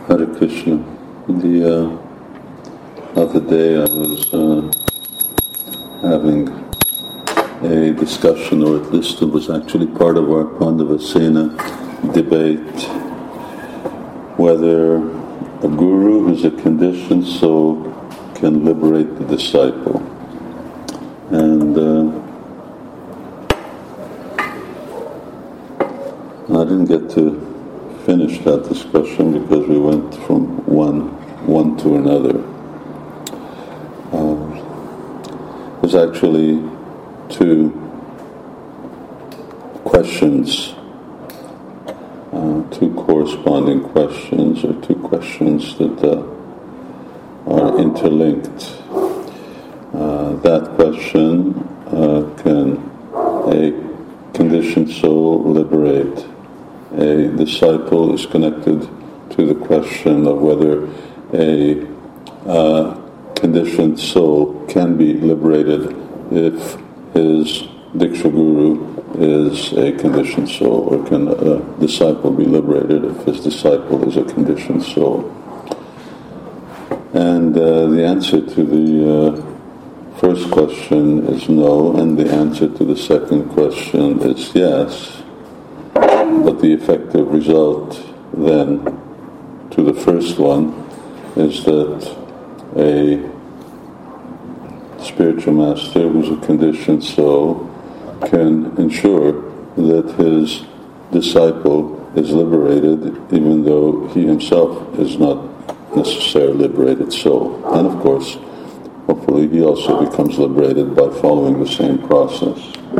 Hare Krishna. The other day I was having a discussion, or at least it was actually part of our Pandavasena debate, whether a guru who's a conditioned soul can liberate the disciple. And I didn't get to finish that discussion because we went from one to another. There's actually two questions, two corresponding questions, or two questions that are interlinked. That question, can a conditioned soul liberate a disciple, is connected to the question of whether a conditioned soul can be liberated if his Diksha Guru is a conditioned soul, or can a disciple be liberated if his disciple is a conditioned soul. And the answer to the first question is no, and the answer to the second question is yes. But the effective result then to the first one is that a spiritual master who's a conditioned soul can ensure that his disciple is liberated, even though he himself is not necessarily a liberated soul. And of course, hopefully he also becomes liberated by following the same process.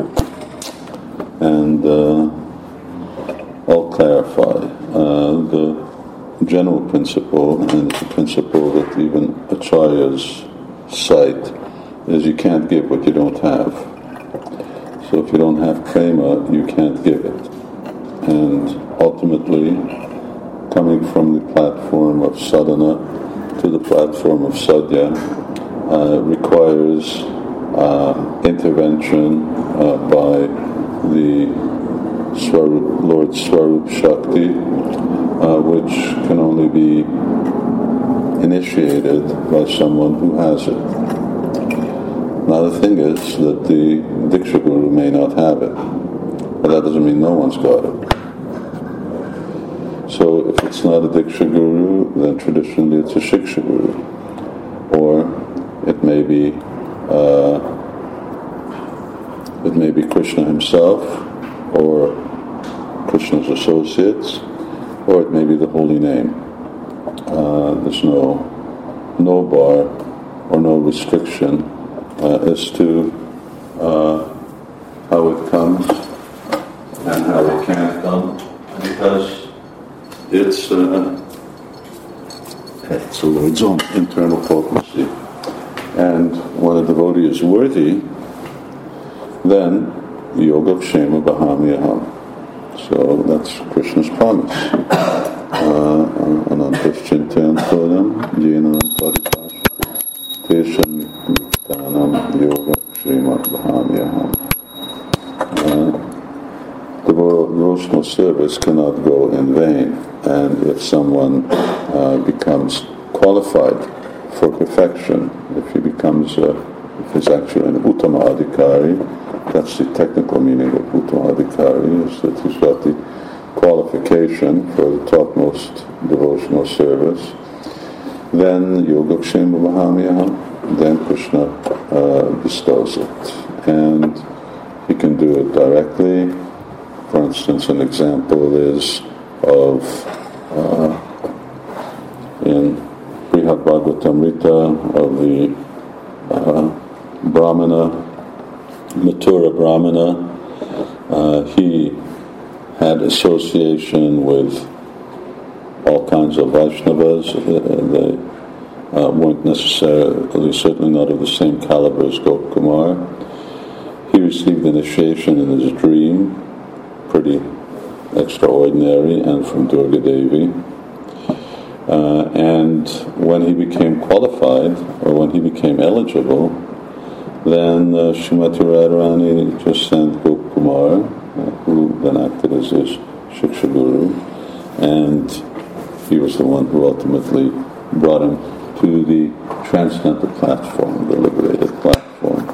And I'll clarify. The general principle, and it's a principle that even acharyas cite, is you can't give what you don't have. So if you don't have prema, you can't give it. And ultimately, coming from the platform of sadhana to the platform of sadhya requires intervention by the Lord Swarup Shakti, which can only be initiated by someone who has it. Now the thing is that the Diksha Guru may not have it, but that doesn't mean no one's got it. So if it's not a Diksha Guru, then traditionally it's a Shiksha Guru. Or it may be Krishna himself, or Krishna's associates, or it may be the holy name. There's no bar or no restriction as to how it comes and how it can't come, because it's the Lord's own internal potency. And when a devotee is worthy, then Yogakshema Bahamyaham. So that's Krishna's promise. Anantas Chintayan Todam, Jenanam Paripashati, Tesham Miktanam Yogakshema Bahamyaham. Devotional service cannot go in vain, and if someone becomes qualified for perfection, if he's actually an Uttama Adhikari, that's the technical meaning of Uttama Adhikari, is that he's got the qualification for the topmost devotional service, then Yogakshema Mahamyaham, then Krishna bestows it. And he can do it directly. For instance, an example is of in Brihad Bhagavatamrita of the Brahmana, Mathura Brahmana. He had association with all kinds of Vaishnavas. They weren't necessarily, certainly not of the same caliber as Gopakumar. He received initiation in his dream, pretty extraordinary, and from Durga Devi. And when he became qualified, or when he became eligible, then Srimati Radharani just sent Gopakumar, who then acted as his Shiksha Guru, and he was the one who ultimately brought him to the transcendental platform, the liberated platform.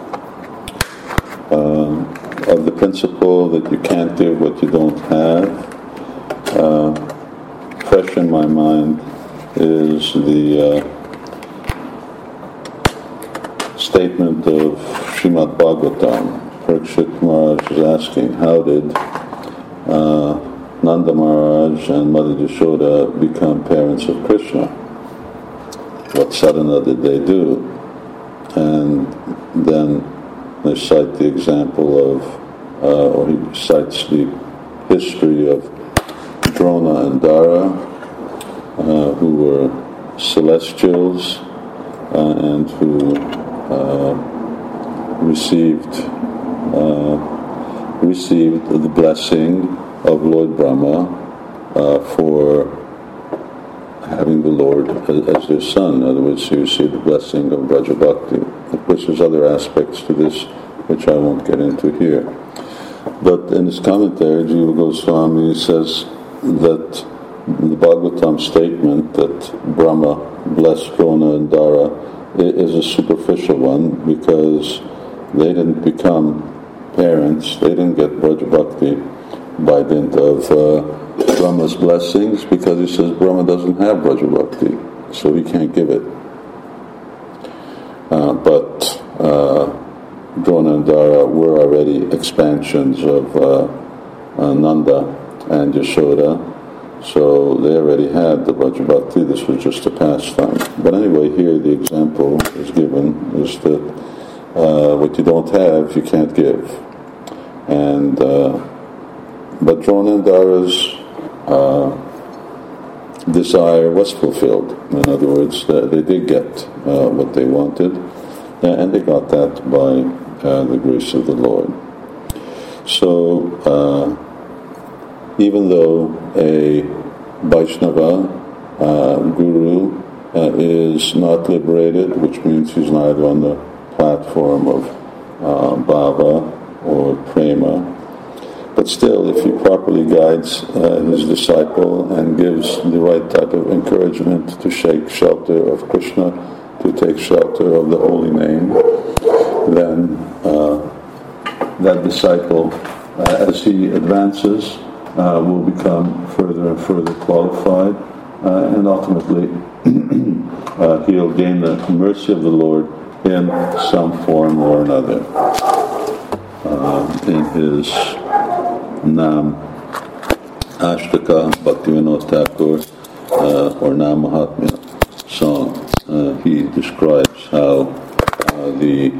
Of the principle that you can't give what you don't have, fresh in my mind is the statement of Srimad Bhagavatam. Parikshit Maharaj is asking, how did Nanda Maharaj and Mother Yashoda become parents of Krishna? What sadhana did they do? And then they cite the example of, or he cites the history of Drona and Dara, who were celestials and who received the blessing of Lord Brahma for having the Lord as their son. In other words, he received the blessing of Braja Bhakti. Of course, there's other aspects to this which I won't get into here. But in his commentary, Jiva Goswami says that the Bhagavatam statement that Brahma blessed Drona and Dara is a superficial one, because they didn't become parents, they didn't get Braja Bhakti by dint of Brahma's blessings, because he says Brahma doesn't have Braja Bhakti, so he can't give it. But Drona and Dara were already expansions of Nanda and Yashoda, so they already had the Braja Bhakti. This was just a pastime. But anyway, here the example is given is that what you don't have, you can't give. And but Drona and Dara's desire was fulfilled. In other words, they did get what they wanted, and they got that by the grace of the Lord. So, even though a Vaishnava guru is not liberated, which means he's neither on the platform of bhava or prema, but still, if he properly guides his disciple and gives the right type of encouragement to take shelter of Krishna, to take shelter of the holy name, then that disciple, as he advances, will become further and further qualified, and ultimately he'll gain the mercy of the Lord in some form or another. In his Nam Ashtaka Bhaktivinoda Thakur or Nam Mahatmya song, he describes how the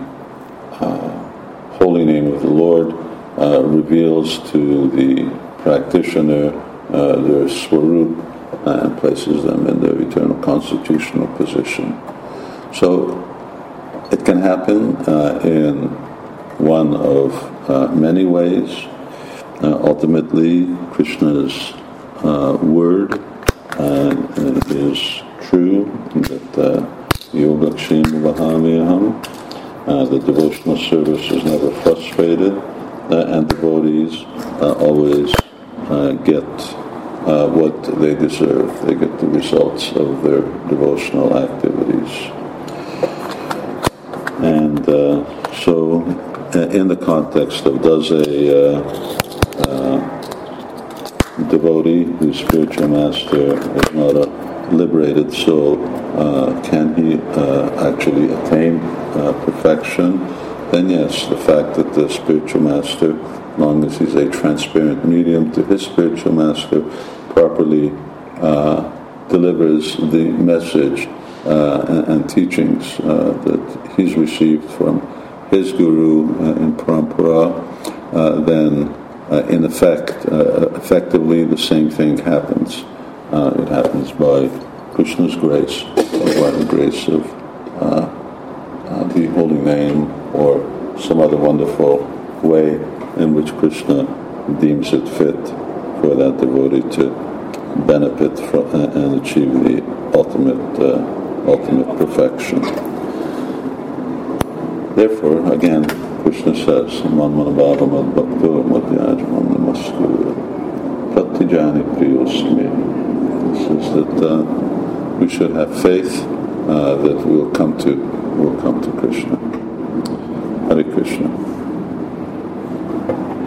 holy name of the Lord reveals to the practitioner their swarup and places them in their eternal constitutional position. So it can happen in one of many ways. Ultimately, Krishna's word is true, that Yogakshema Vahamyaham, the devotional service is never frustrated, and devotees always get what they deserve. They get the results of their devotional activities. And so, in the context of does a devotee whose spiritual master is not a liberated soul, can he actually attain perfection? Then yes, the fact that the spiritual master, as long as he's a transparent medium to his spiritual master, properly delivers the message and teachings that he's received from his guru in parampara, then in effect, effectively the same thing happens. It happens by Krishna's grace, or by the grace of the holy name, or some other wonderful way in which Krishna deems it fit for that devotee to benefit from and achieve the ultimate perfection. Therefore, again, Krishna says, "Man bhava mad bhakto madhyajamam namastu pratijani priyosme." is that we should have faith that we'll come to Krishna. Hare Krishna.